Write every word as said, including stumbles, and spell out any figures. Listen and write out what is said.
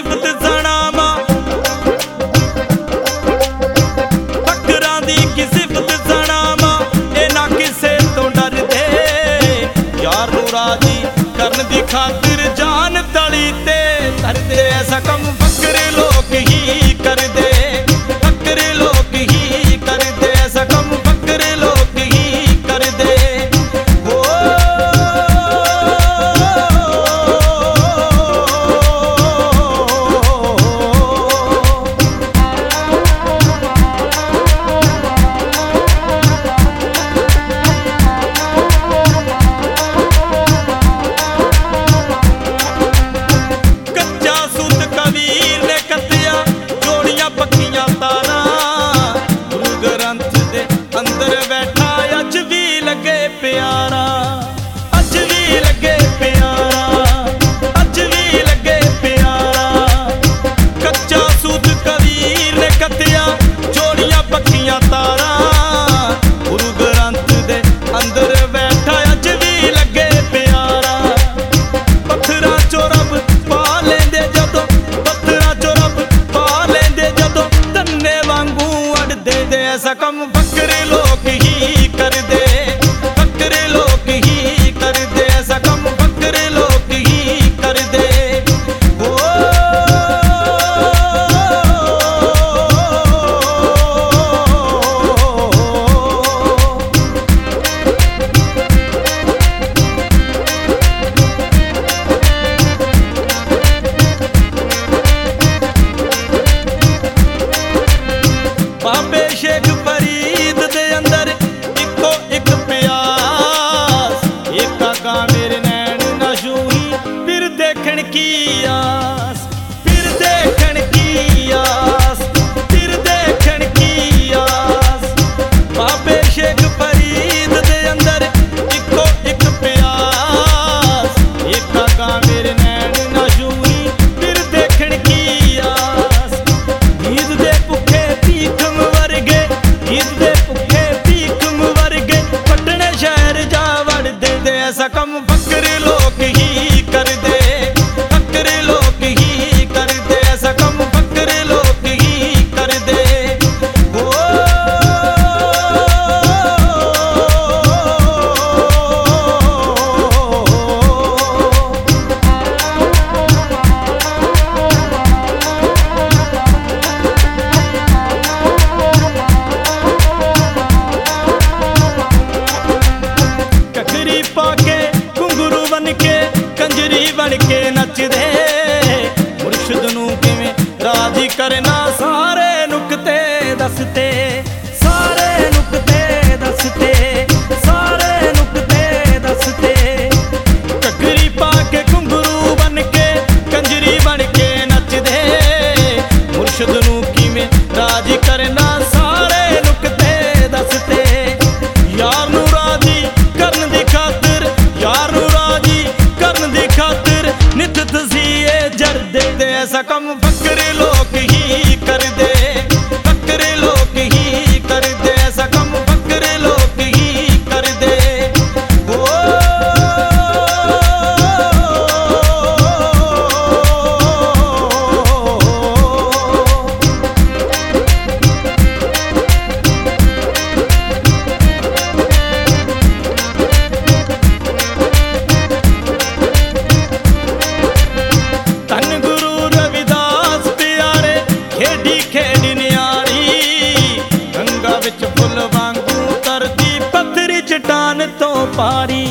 सिफत सणावा, फकरां दी की सिफत सणावा, ए ना किसे तो डर दे। यार नूं राजी करन दी खातिर जान तली ते धर दे। ऐसा कम फकरे लोग ही कर दे, फकरे लोग ही कर दे। ऐसा कम फकरे लोग ही कर दे। ऐसा कम फकरे लोग ही कर दे, फकरे लोग ही कर दे। ऐसा कम फकरे लोग ही कर दे। ओ बाबे शेख फरीद दे अंदर इको एक प्यास, एक काका मेरे नैन ना छूही फिर देखण की आस, फिर देखण की आस, फिर देखण की आस। बाबे शेख फरीद दे अंदर इको एक प्यास, एक काका मेरे नैन ना छूही फिर देखण की आस। नींद दे भुखे दे भुखे भीखम वर्गे पटने शहर जा वड़ दे दे। ऐसा कम फकरे लोग ही कर दे, फकरे लोग ही कर दे। ऐसा कम फकरे लोग ही कर दे। ओ पाके घुंगरू बन के कंजरी बन के नच दे। मुर्शद नूं किवें राजी करना सारे नुकते दसते, सारे नुकते दसते, सारे नुकते दसते। घगरी पाके घुंगरू बन के कंजरी बन के नच दे। मुर्शद नूं किवें राजी करना सारे नुकते दसते। यार नूं राजी करन दी खातिर, यार नूं राजी करन दी खातिर नित तसीए जर दे दे। ऐसा कम फकरे लोग ही कर दे, फकरे लोग ही कर दे। ऐसा कम फकरे लोग ही कर दे। ओ फुल वांगू तरती पत्थरी चट्टान तो पारी।